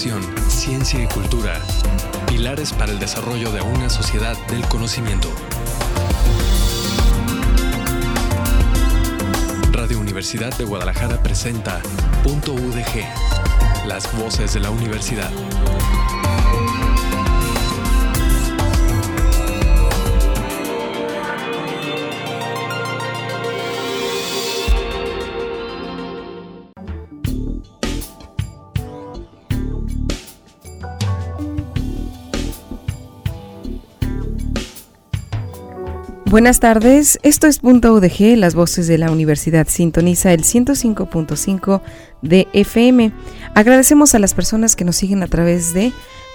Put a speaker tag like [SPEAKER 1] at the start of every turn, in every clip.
[SPEAKER 1] educación, ciencia y cultura, pilares para el desarrollo de una sociedad del conocimiento. Radio Universidad de Guadalajara presenta Punto UDG, las voces de la universidad.
[SPEAKER 2] Buenas tardes, esto es Punto UDG, las voces de la universidad. Sintoniza el 105.5 de FM. Agradecemos a las personas que nos siguen a través de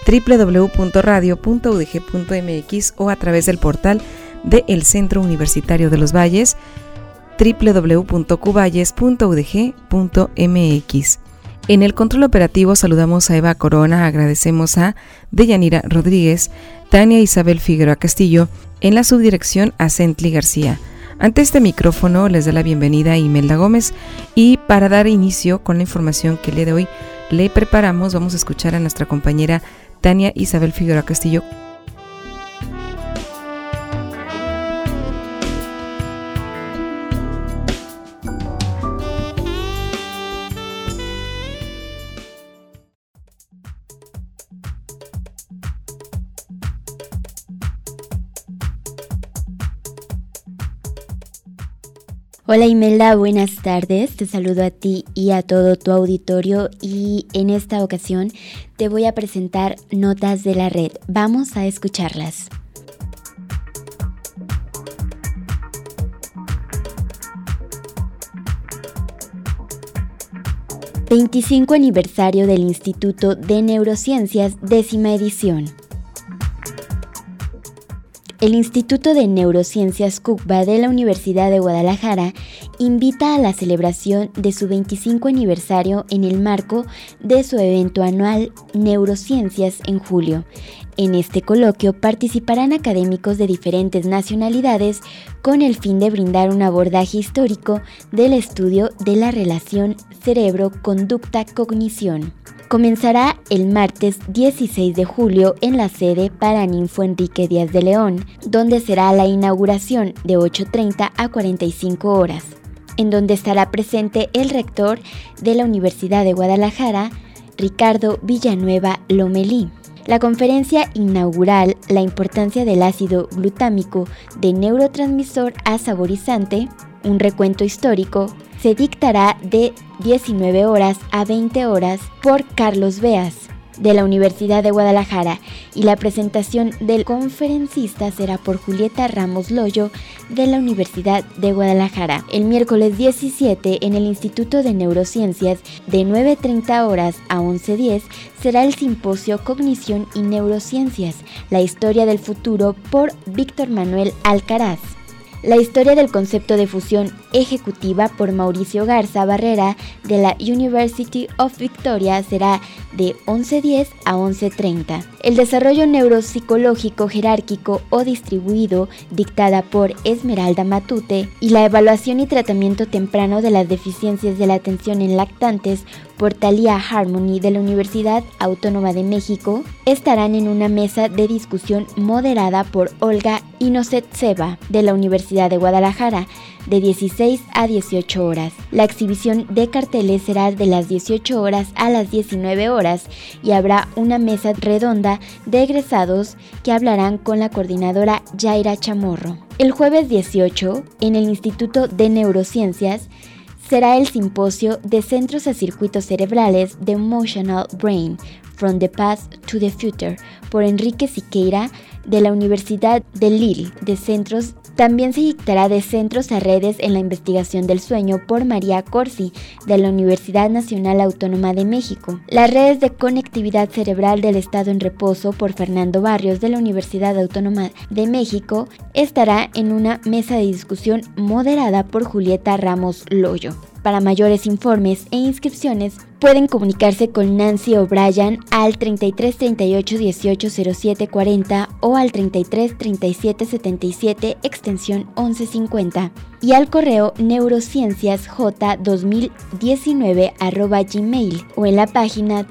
[SPEAKER 2] www.radio.udg.mx o a través del portal del Centro Universitario de los Valles, www.cuvalles.udg.mx. En el control operativo saludamos a Eva Corona, agradecemos a Deyanira Rodríguez, Tania Isabel Figueroa Castillo, en la subdirección a Centli García. Ante este micrófono les da la bienvenida a Imelda Gómez y para dar inicio con la información que el día de hoy le preparamos, vamos a escuchar a nuestra compañera Tania Isabel Figueroa Castillo.
[SPEAKER 3] Hola Imelda, buenas tardes, te saludo a ti y a todo tu auditorio y en esta ocasión te voy a presentar notas de la red. Vamos a escucharlas. ¡25 aniversario del Instituto de Neurociencias, 10ª edición! El Instituto de Neurociencias CUCBA de la Universidad de Guadalajara invita a la celebración de su 25 aniversario en el marco de su evento anual Neurociencias en julio. En este coloquio participarán académicos de diferentes nacionalidades con el fin de brindar un abordaje histórico del estudio de la relación cerebro-conducta-cognición. Comenzará el martes 16 de julio en la sede Paraninfo Enrique Díaz de León, donde será la inauguración de 8:30 a 45 horas, en donde estará presente el rector de la Universidad de Guadalajara, Ricardo Villanueva Lomelí. La conferencia inaugural, La importancia del ácido glutámico de neurotransmisor a saborizante, un recuento histórico, se dictará de 19 horas a 20 horas por Carlos Beas, de la Universidad de Guadalajara, y la presentación del conferencista será por Julieta Ramos Loyo, de la Universidad de Guadalajara. El miércoles 17, en el Instituto de Neurociencias, de 9:30 horas a 11:10, será el simposio Cognición y Neurociencias, la historia del futuro, por Víctor Manuel Alcaraz. La historia del concepto de fusión ejecutiva, por Mauricio Garza Barrera, de la University of Victoria, será de 11:10 a 11:30. El desarrollo neuropsicológico jerárquico o distribuido, dictada por Esmeralda Matute, y la evaluación y tratamiento temprano de las deficiencias de la atención en lactantes, por Thalia Harmony, de la Universidad Autónoma de México, estarán en una mesa de discusión moderada por Olga Inosetzeva, de la Universidad de Guadalajara, de 16 a 18 horas. La exhibición de carteles será de las 18 horas a las 19 horas y habrá una mesa redonda de egresados que hablarán con la coordinadora Yaira Chamorro. El jueves 18, en el Instituto de Neurociencias, será el simposio de Centros a Circuitos Cerebrales de Emotional Brain, From the Past to the Future, por Enrique Siqueira, de la Universidad de Lille, de Centros. También se dictará de Centros a Redes en la Investigación del Sueño, por María Corsi, de la Universidad Nacional Autónoma de México. Las redes de conectividad cerebral del estado en reposo, por Fernando Barrios, de la Universidad Autónoma de México, estará en una mesa de discusión moderada por Julieta Ramos Loyo. Para mayores informes e inscripciones Pueden comunicarse con Nancy O'Brien al 33 38 18 07 40 o al 33 37 77 extensión 1150 y al correo neurocienciasj2019@gmail o en la página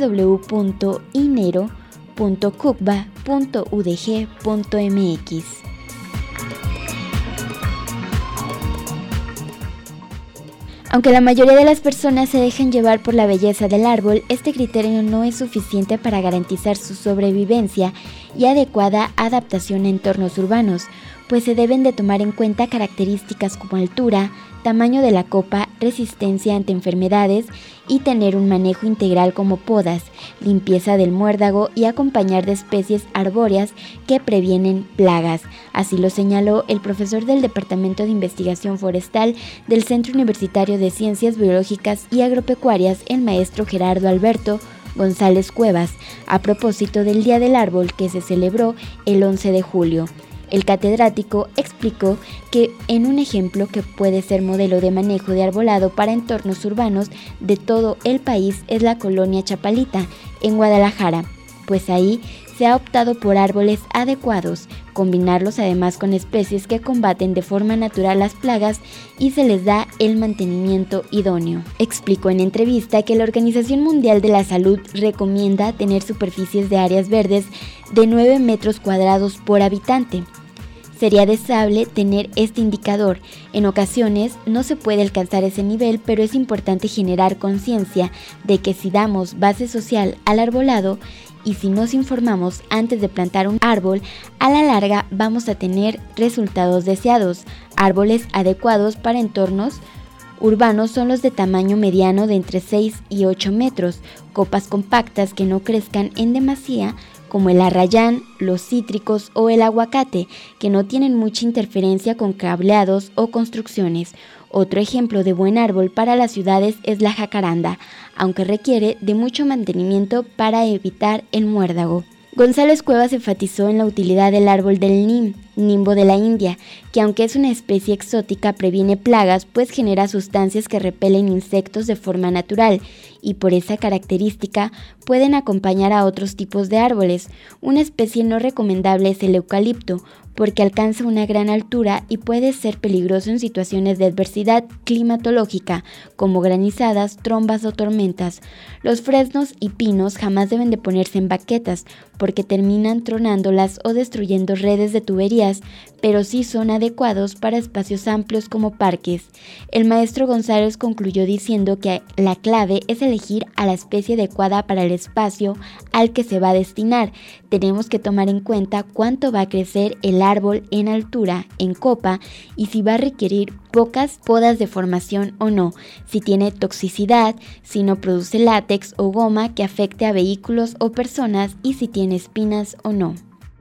[SPEAKER 3] www.inero.cucba.udg.mx. Aunque la mayoría de las personas se dejan llevar por la belleza del árbol, este criterio no es suficiente para garantizar su sobrevivencia y adecuada adaptación a entornos urbanos, pues se deben de tomar en cuenta características como altura, tamaño de la copa, resistencia ante enfermedades y tener un manejo integral como podas, limpieza del muérdago y acompañar de especies arbóreas que previenen plagas. Así lo señaló el profesor del Departamento de Investigación Forestal del Centro Universitario de Ciencias Biológicas y Agropecuarias, el maestro Gerardo Alberto González Cuevas, a propósito del Día del Árbol que se celebró el 11 de julio. El catedrático explicó que en un ejemplo que puede ser modelo de manejo de arbolado para entornos urbanos de todo el país es la colonia Chapalita, en Guadalajara, pues ahí se ha optado por árboles adecuados, combinarlos además con especies que combaten de forma natural las plagas y se les da el mantenimiento idóneo. Explicó en entrevista que la Organización Mundial de la Salud recomienda tener superficies de áreas verdes de 9 metros cuadrados por habitante. Sería deseable tener este indicador. En ocasiones no se puede alcanzar ese nivel, pero es importante generar conciencia de que si damos base social al arbolado y si nos informamos antes de plantar un árbol, a la larga vamos a tener resultados deseados. Árboles adecuados para entornos urbanos son los de tamaño mediano de entre 6 y 8 metros, copas compactas que no crezcan en demasía, como el arrayán, los cítricos o el aguacate, que no tienen mucha interferencia con cableados o construcciones. Otro ejemplo de buen árbol para las ciudades es la jacaranda, aunque requiere de mucho mantenimiento para evitar el muérdago. González Cuevas enfatizó en la utilidad del árbol del Neem, nimbo de la India, que aunque es una especie exótica previene plagas, pues genera sustancias que repelen insectos de forma natural y por esa característica pueden acompañar a otros tipos de árboles. Una especie no recomendable es el eucalipto, porque alcanza una gran altura y puede ser peligroso en situaciones de adversidad climatológica, como granizadas, trombas o tormentas. Los fresnos y pinos jamás deben de ponerse en baquetas, porque terminan tronándolas o destruyendo redes de tuberías, pero sí son adecuados para espacios amplios como parques. El maestro González concluyó diciendo que la clave es elegir a la especie adecuada para el espacio al que se va a destinar. Tenemos que tomar en cuenta cuánto va a crecer el árbol en altura, en copa, y si va a requerir pocas podas de formación o no, si tiene toxicidad, si no produce látex o goma que afecte a vehículos o personas y si tiene espinas o no.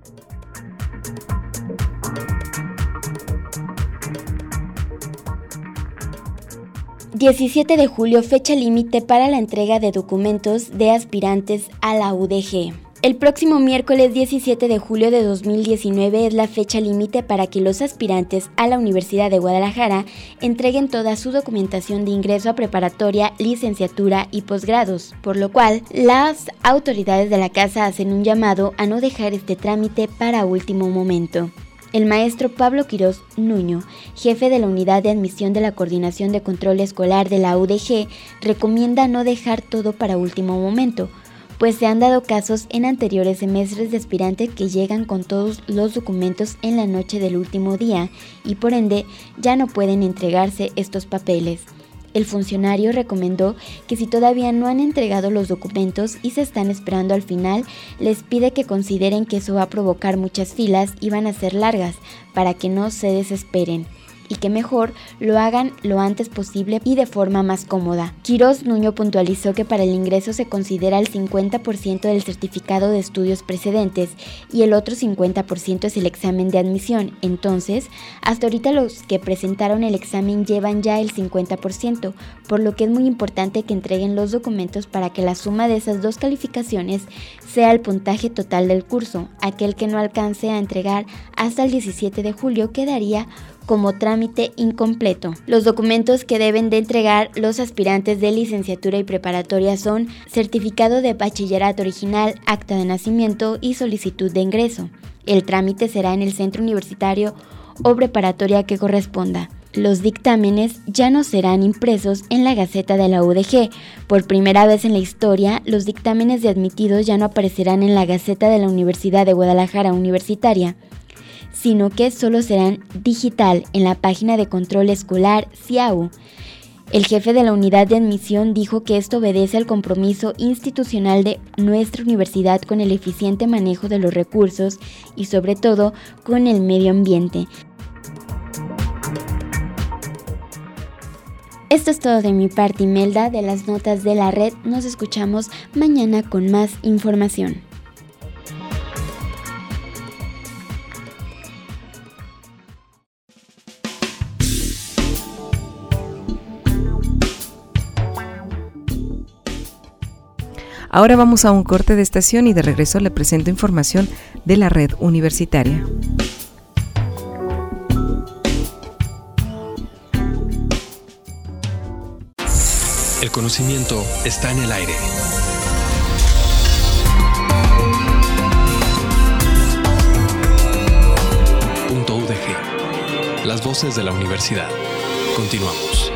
[SPEAKER 3] ...17 de julio, fecha límite para la entrega de documentos de aspirantes a la UDG. El próximo miércoles 17 de julio de 2019 es la fecha límite para que los aspirantes a la Universidad de Guadalajara entreguen toda su documentación de ingreso a preparatoria, licenciatura y posgrados, por lo cual las autoridades de la casa hacen un llamado a no dejar este trámite para último momento. El maestro Pablo Quirós Nuño, jefe de la Unidad de Admisión de la Coordinación de Control Escolar de la UDG, recomienda no dejar todo para último momento, pues se han dado casos en anteriores semestres de aspirantes que llegan con todos los documentos en la noche del último día y por ende ya no pueden entregarse estos papeles. El funcionario recomendó que si todavía no han entregado los documentos y se están esperando al final, les pide que consideren que eso va a provocar muchas filas y van a ser largas, para que no se desesperen y que mejor lo hagan lo antes posible y de forma más cómoda. Quirós Nuño puntualizó que para el ingreso se considera el 50% del certificado de estudios precedentes y el otro 50% es el examen de admisión. Entonces, hasta ahorita los que presentaron el examen llevan ya el 50%, por lo que es muy importante que entreguen los documentos para que la suma de esas dos calificaciones sea el puntaje total del curso. Aquel que no alcance a entregar hasta el 17 de julio quedaría como trámite incompleto. Los documentos que deben de entregar los aspirantes de licenciatura y preparatoria son certificado de bachillerato original, acta de nacimiento y solicitud de ingreso. El trámite será en el centro universitario o preparatoria que corresponda. Los dictámenes ya no serán impresos en la Gaceta de la UDG. Por primera vez en la historia, los dictámenes de admitidos ya no aparecerán en la Gaceta de la Universidad de Guadalajara Universitaria, sino que solo serán digital en la página de control escolar CIAU. El jefe de la unidad de admisión dijo que esto obedece al compromiso institucional de nuestra universidad con el eficiente manejo de los recursos y sobre todo con el medio ambiente. Esto es todo de mi parte, Imelda, de las notas de la red. Nos escuchamos mañana con más información.
[SPEAKER 2] Ahora vamos a un corte de estación y de regreso le presento información de la red universitaria.
[SPEAKER 1] El conocimiento está en el aire. .udg. Las voces de la universidad. Continuamos.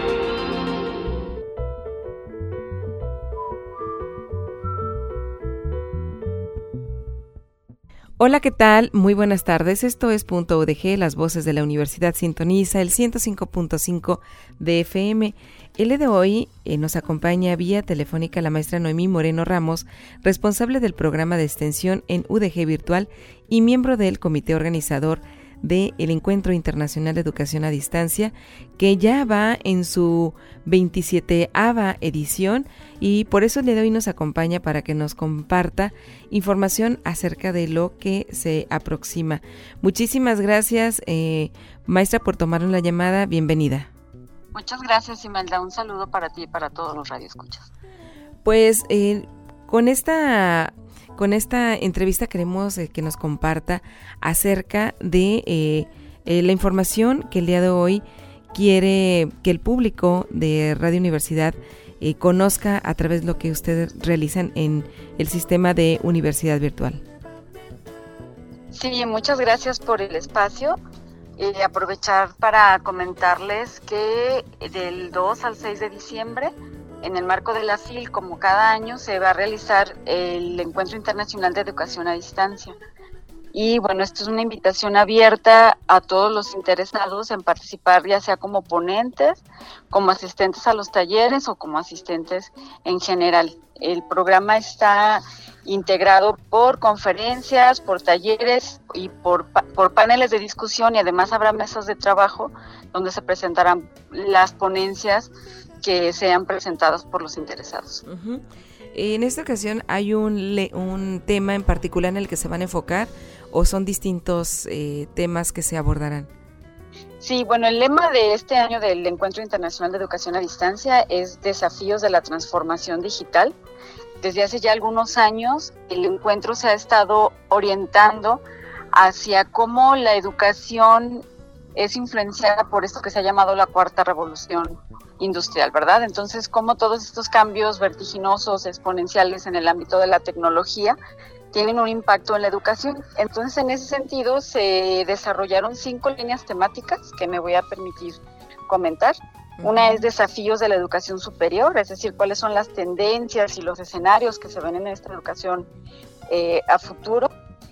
[SPEAKER 2] Hola, ¿qué tal? Muy buenas tardes. Esto es .udg, las voces de la universidad. Sintoniza el 105.5 de FM. El día de hoy nos acompaña vía telefónica la maestra Noemí Moreno Ramos, responsable del programa de extensión en UDG Virtual y miembro del comité organizador del Encuentro Internacional de Educación a Distancia, que ya va en su 27ª edición, y por eso el día de hoy nos acompaña para que nos comparta información acerca de lo que se aproxima. Muchísimas gracias, maestra, por tomarnos la llamada. Bienvenida.
[SPEAKER 4] Muchas gracias, Imelda. Un saludo para ti y para todos los radioescuchas.
[SPEAKER 2] Pues con esta entrevista queremos que nos comparta acerca de la información que el día de hoy quiere que el público de Radio Universidad conozca a través de lo que ustedes realizan en el sistema de universidad virtual.
[SPEAKER 4] Sí, muchas gracias por el espacio. Aprovechar para comentarles que del 2 al 6 de diciembre, en el marco de la FIL, como cada año, se va a realizar el Encuentro Internacional de Educación a Distancia. Y bueno, esto es una invitación abierta a todos los interesados en participar, ya sea como ponentes, como asistentes a los talleres o como asistentes en general. El programa está integrado por conferencias, por talleres y por paneles de discusión, y además habrá mesas de trabajo donde se presentarán las ponencias que sean presentadas por los interesados.
[SPEAKER 2] Uh-huh. En esta ocasión, ¿hay un tema en particular en el que se van a enfocar o son distintos temas que se abordarán?
[SPEAKER 4] Sí, bueno, el lema de este año del Encuentro Internacional de Educación a Distancia es Desafíos de la Transformación Digital. Desde hace ya algunos años, el encuentro se ha estado orientando hacia cómo la educación es influenciada por esto que se ha llamado la cuarta revolución industrial, ¿verdad? Entonces, cómo todos estos cambios vertiginosos, exponenciales en el ámbito de la tecnología tienen un impacto en la educación. Entonces, en ese sentido, se desarrollaron 5 líneas temáticas que me voy a permitir comentar. Una es desafíos de la educación superior, es decir, cuáles son las tendencias y los escenarios que se ven en esta educación a futuro.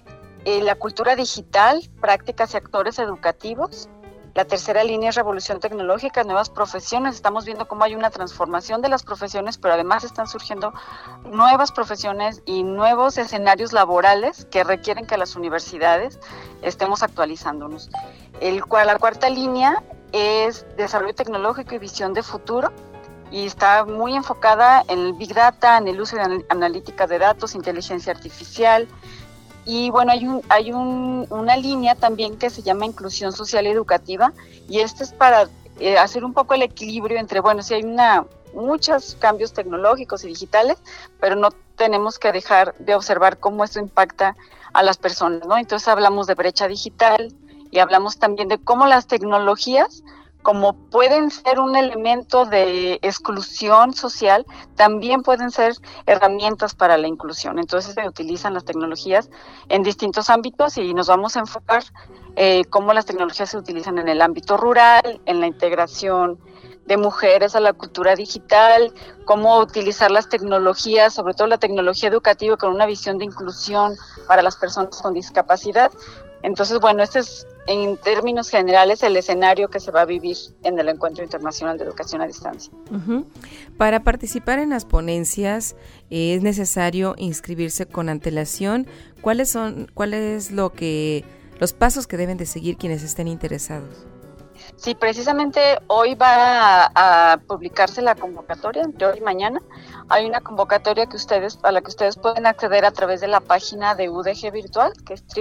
[SPEAKER 4] La cultura digital, prácticas y actores educativos. La tercera línea es revolución tecnológica, nuevas profesiones. Estamos viendo cómo hay una transformación de las profesiones, pero además están surgiendo nuevas profesiones y nuevos escenarios laborales que requieren que las universidades estemos actualizándonos. La cuarta línea es desarrollo tecnológico y visión de futuro, y está muy enfocada en el Big Data, en el uso de analítica de datos, inteligencia artificial. Y bueno, hay una línea también que se llama inclusión social y educativa, y esto es para hacer un poco el equilibrio entre, bueno, sí hay muchos cambios tecnológicos y digitales, pero no tenemos que dejar de observar cómo esto impacta a las personas, ¿no? Entonces hablamos de brecha digital, y hablamos también de cómo las tecnologías, como pueden ser un elemento de exclusión social, también pueden ser herramientas para la inclusión. Entonces se utilizan las tecnologías en distintos ámbitos y nos vamos a enfocar cómo las tecnologías se utilizan en el ámbito rural, en la integración de mujeres a la cultura digital, cómo utilizar las tecnologías, sobre todo la tecnología educativa, con una visión de inclusión para las personas con discapacidad. Entonces, bueno, este es, en términos generales, el escenario que se va a vivir en el Encuentro Internacional de Educación a Distancia.
[SPEAKER 2] Uh-huh. Para participar en las ponencias, ¿es necesario inscribirse con antelación? ¿Cuáles es los pasos que deben de seguir quienes estén interesados?
[SPEAKER 4] Sí, precisamente hoy va a publicarse la convocatoria, entre hoy y mañana. Hay una convocatoria a la que ustedes pueden acceder a través de la página de UDG Virtual, que es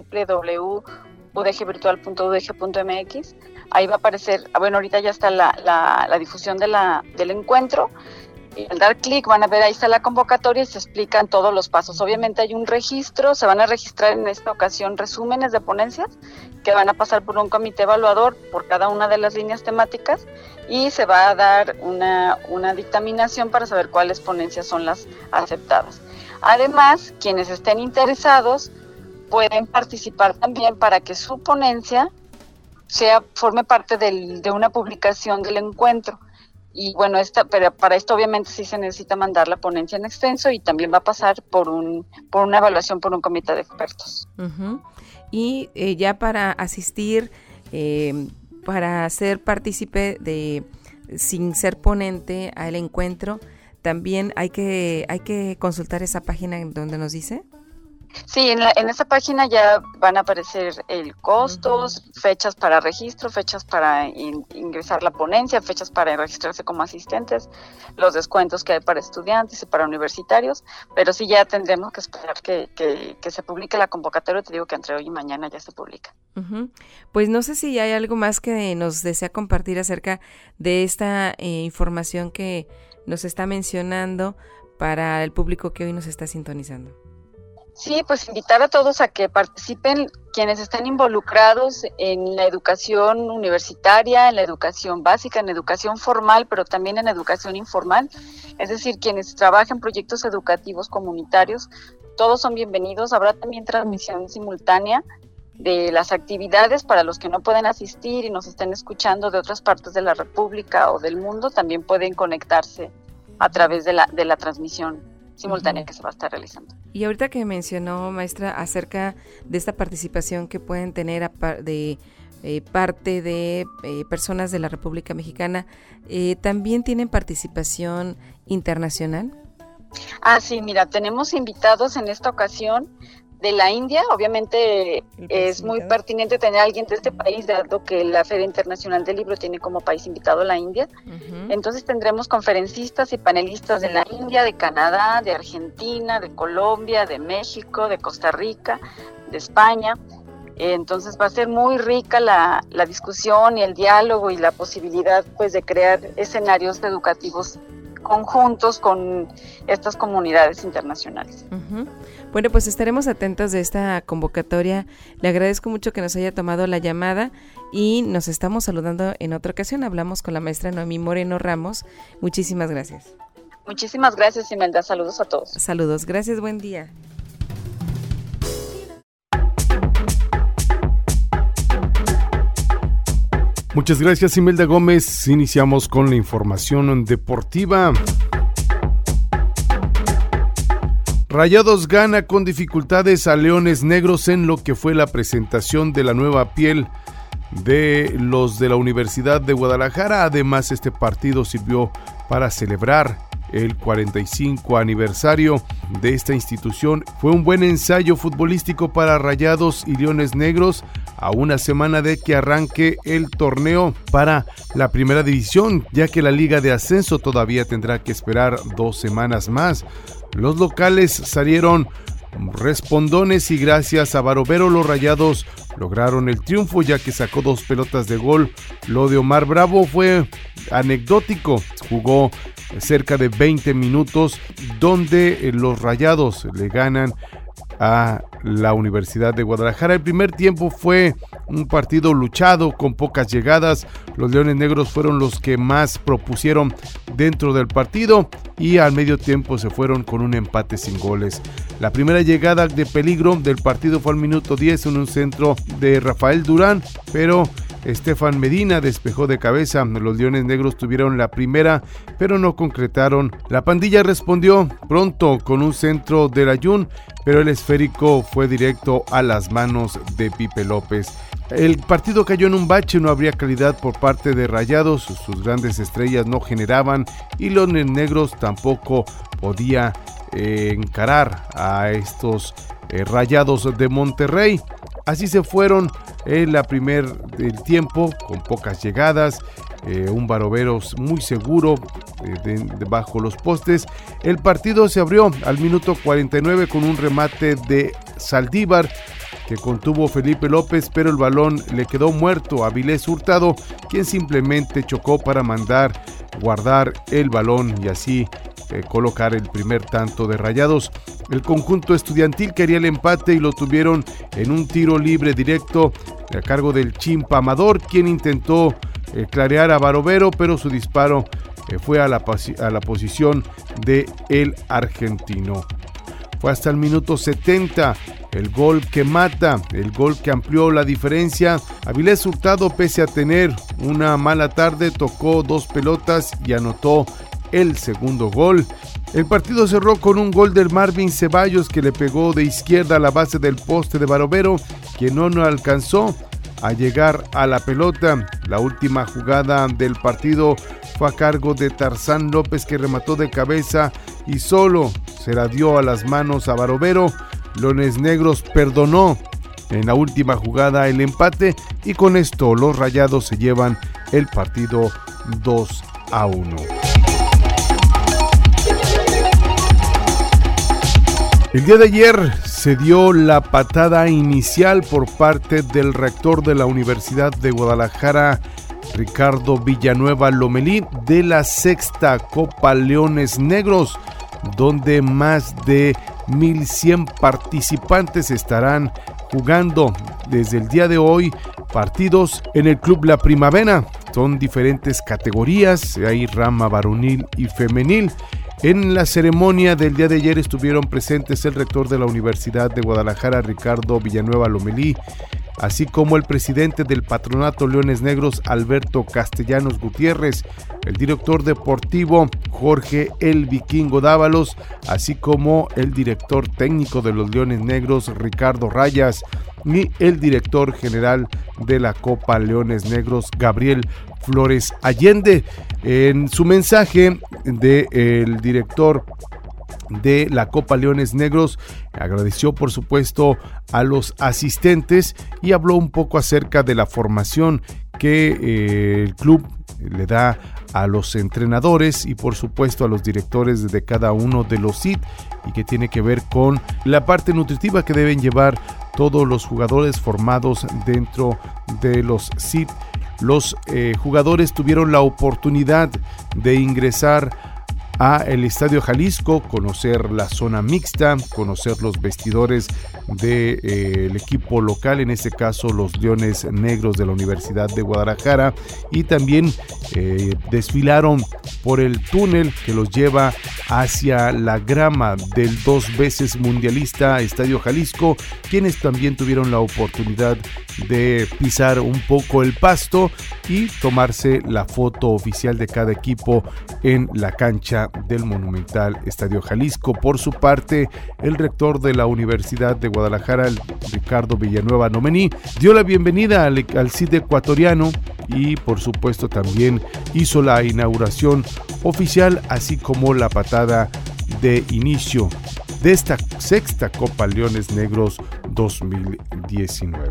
[SPEAKER 4] www.udgvirtual.udg.mx. Ahí va a aparecer, ahorita ya está la difusión del encuentro. Y al dar clic van a ver, ahí está la convocatoria y se explican todos los pasos. Obviamente hay un registro, se van a registrar en esta ocasión resúmenes de ponencias que van a pasar por un comité evaluador por cada una de las líneas temáticas y se va a dar una dictaminación para saber cuáles ponencias son las aceptadas. Además, quienes estén interesados pueden participar también para que su ponencia forme parte de una publicación del encuentro. Y bueno, pero para esto obviamente sí se necesita mandar la ponencia en extenso y también va a pasar por una evaluación por un comité de expertos.
[SPEAKER 2] Uh-huh. Y ya para asistir, para ser partícipe sin ser ponente al encuentro, también hay que consultar esa página en donde nos dice.
[SPEAKER 4] Sí, en esa página ya van a aparecer el costos, uh-huh, fechas para registro, fechas para ingresar la ponencia, fechas para registrarse como asistentes, los descuentos que hay para estudiantes y para universitarios, pero sí ya tendremos que esperar que se publique la convocatoria. Te digo que entre hoy y mañana ya se publica.
[SPEAKER 2] Uh-huh. Pues no sé si hay algo más que nos desea compartir acerca de esta información que nos está mencionando para el público que hoy nos está sintonizando.
[SPEAKER 4] Sí, pues invitar a todos a que participen quienes estén involucrados en la educación universitaria, en la educación básica, en la educación formal, pero también en educación informal. Es decir, quienes trabajen proyectos educativos comunitarios, todos son bienvenidos. Habrá también transmisión simultánea de las actividades para los que no pueden asistir y nos estén escuchando de otras partes de la República o del mundo. También pueden conectarse a través de la transmisión simultánea que se va a estar realizando.
[SPEAKER 2] Y ahorita que mencionó, maestra, acerca de esta participación que pueden tener de parte de personas de la República Mexicana, ¿también tienen participación internacional?
[SPEAKER 4] Sí, mira, tenemos invitados en esta ocasión de la India. Obviamente es muy pertinente tener a alguien de este país, dado que la Feria Internacional del Libro tiene como país invitado la India. Uh-huh. Entonces tendremos conferencistas y panelistas de la India, de Canadá, de Argentina, de Colombia, de México, de Costa Rica, de España. Entonces va a ser muy rica la discusión y el diálogo y la posibilidad, pues, de crear escenarios educativos conjuntos con estas comunidades internacionales.
[SPEAKER 2] Uh-huh. Bueno, pues estaremos atentos de esta convocatoria. Le agradezco mucho que nos haya tomado la llamada y nos estamos saludando en otra ocasión. Hablamos con la maestra Noemí Moreno Ramos. Muchísimas gracias.
[SPEAKER 4] Muchísimas gracias, Imelda. Saludos a todos.
[SPEAKER 2] Saludos. Gracias. Buen día.
[SPEAKER 5] Muchas gracias, Imelda Gómez. Iniciamos con la información deportiva. Rayados gana con dificultades a Leones Negros en lo que fue la presentación de la nueva piel de los de la Universidad de Guadalajara. Además, este partido sirvió para celebrar el 45 aniversario de esta institución. Fue un buen ensayo futbolístico para Rayados y Leones Negros a una semana de que arranque el torneo para la primera división, ya que la Liga de Ascenso todavía tendrá que esperar 2 semanas más. Los locales salieron respondones y gracias a Barovero los Rayados lograron el triunfo, ya que sacó 2 pelotas de gol. Lo de Omar Bravo fue anecdótico, jugó cerca de 20 minutos donde los Rayados le ganan a la Universidad de Guadalajara. El primer tiempo fue un partido luchado con pocas llegadas. Los Leones Negros fueron los que más propusieron dentro del partido y al medio tiempo se fueron con un empate sin goles. La primera llegada de peligro del partido fue al minuto 10 en un centro de Rafael Durán, pero Estefan Medina despejó de cabeza. Los Leones Negros tuvieron la primera, pero no concretaron. La pandilla respondió pronto con un centro del Ayun, pero el esférico fue directo a las manos de Pipe López. El partido cayó en un bache, no habría calidad por parte de Rayados, sus grandes estrellas no generaban y los Negros tampoco podía encarar a estos Rayados de Monterrey. Así se fueron en la primer tiempo con pocas llegadas, un Barovero muy seguro debajo los postes. El partido se abrió al minuto 49 con un remate de Saldívar que contuvo Felipe López, pero el balón le quedó muerto a Avilés Hurtado, quien simplemente chocó para mandar guardar el balón y así colocar el primer tanto de Rayados. El conjunto estudiantil quería el empate y lo tuvieron en un tiro libre directo a cargo del Chimpa Amador, quien intentó clarear a Barovero, pero su disparo fue a la posición de el argentino. Fue hasta el minuto 70 el gol que mata, el gol que amplió la diferencia. Avilés Hurtado, pese a tener una mala tarde, tocó dos pelotas y anotó el segundo gol. El partido cerró con un gol del Marvin Ceballos que le pegó de izquierda a la base del poste de Barovero, quien no alcanzó a llegar a la pelota. La última jugada del partido fue a cargo de Tarzán López, que remató de cabeza y solo se la dio a las manos a Barovero. Leones Negros perdonó en la última jugada el empate y con esto los Rayados se llevan el partido 2-1. El día de ayer se dio la patada inicial por parte del rector de la Universidad de Guadalajara, Ricardo Villanueva Lomelí, de la sexta Copa Leones Negros, donde más de 1,100 participantes estarán jugando desde el día de hoy partidos en el Club La Primavera. Son diferentes categorías, hay rama varonil y femenil. En la ceremonia del día de ayer estuvieron presentes el rector de la Universidad de Guadalajara, Ricardo Villanueva Lomelí, así como el presidente del Patronato Leones Negros, Alberto Castellanos Gutiérrez, el director deportivo, Jorge El Vikingo Dávalos, así como el director técnico de los Leones Negros, Ricardo Rayas, y el director general de la Copa Leones Negros, Gabriel Flores Allende. En su mensaje, el director de la Copa Leones Negros agradeció por supuesto a los asistentes y habló un poco acerca de la formación que el club le da a los entrenadores y por supuesto a los directores de cada uno de los SID, y que tiene que ver con la parte nutritiva que deben llevar todos los jugadores formados dentro de los SID. Los jugadores tuvieron la oportunidad de ingresar a el Estadio Jalisco, conocer la zona mixta, conocer los vestidores del equipo local, en este caso los Leones Negros de la Universidad de Guadalajara, y también desfilaron por el túnel que los lleva hacia la grama del 2 veces mundialista Estadio Jalisco, quienes también tuvieron la oportunidad de pisar un poco el pasto y tomarse la foto oficial de cada equipo en la cancha del monumental Estadio Jalisco. Por su parte, el rector de la Universidad de Guadalajara, Ricardo Villanueva Lomelí, dio la bienvenida al CID ecuatoriano y por supuesto también hizo la inauguración oficial, así como la patada de inicio de esta sexta Copa Leones Negros 2019.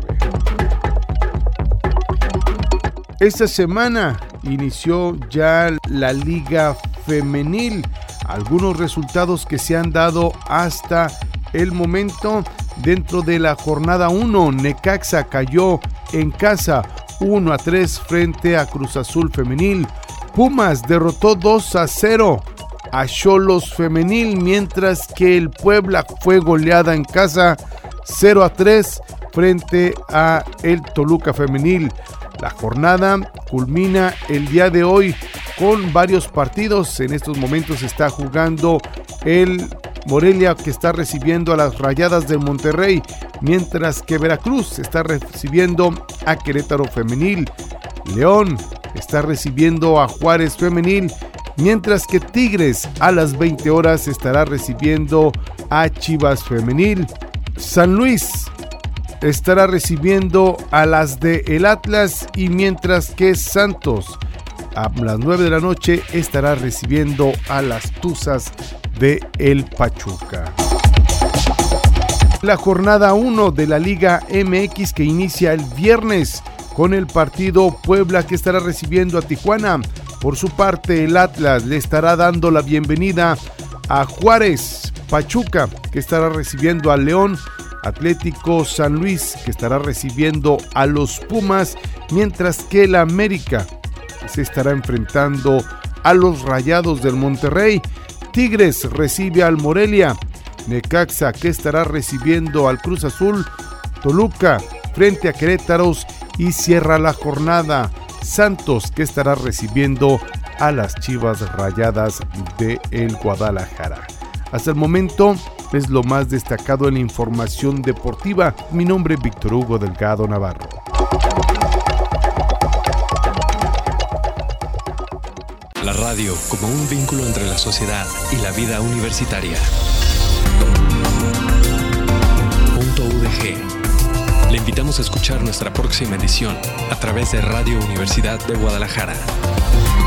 [SPEAKER 5] Esta semana inició ya la Liga Femenil. Algunos resultados que se han dado hasta el momento: dentro de la jornada 1, Necaxa cayó en casa 1-3 frente a Cruz Azul Femenil. Pumas derrotó 2-0 a Xolos Femenil, mientras que el Puebla fue goleada en casa 0-3 frente a el Toluca femenil. La jornada culmina el día de hoy con varios partidos. En estos momentos está jugando el Morelia, que está recibiendo a las Rayadas del Monterrey, mientras que Veracruz está recibiendo a Querétaro femenil. León está recibiendo a Juárez femenil, mientras que Tigres a las 20 horas estará recibiendo a Chivas femenil. San Luis estará recibiendo a las de el Atlas, y mientras que Santos a las 9 de la noche estará recibiendo a las Tuzas de el Pachuca. La jornada 1 de la Liga MX, que inicia el viernes con el partido Puebla, que estará recibiendo a Tijuana. Por su parte, el Atlas le estará dando la bienvenida a Juárez. Pachuca, que estará recibiendo a León. Atlético San Luis, que estará recibiendo a los Pumas, mientras que el América se estará enfrentando a los Rayados del Monterrey. Tigres recibe al Morelia. Necaxa, que estará recibiendo al Cruz Azul. Toluca frente a Querétaro, y cierra la jornada Santos, que estará recibiendo a las Chivas Rayadas de el Guadalajara. Hasta el momento es lo más destacado en la información deportiva. Mi nombre es Víctor Hugo Delgado Navarro.
[SPEAKER 1] La radio como un vínculo entre la sociedad y la vida universitaria. .udg. Le invitamos a escuchar nuestra próxima edición a través de Radio Universidad de Guadalajara.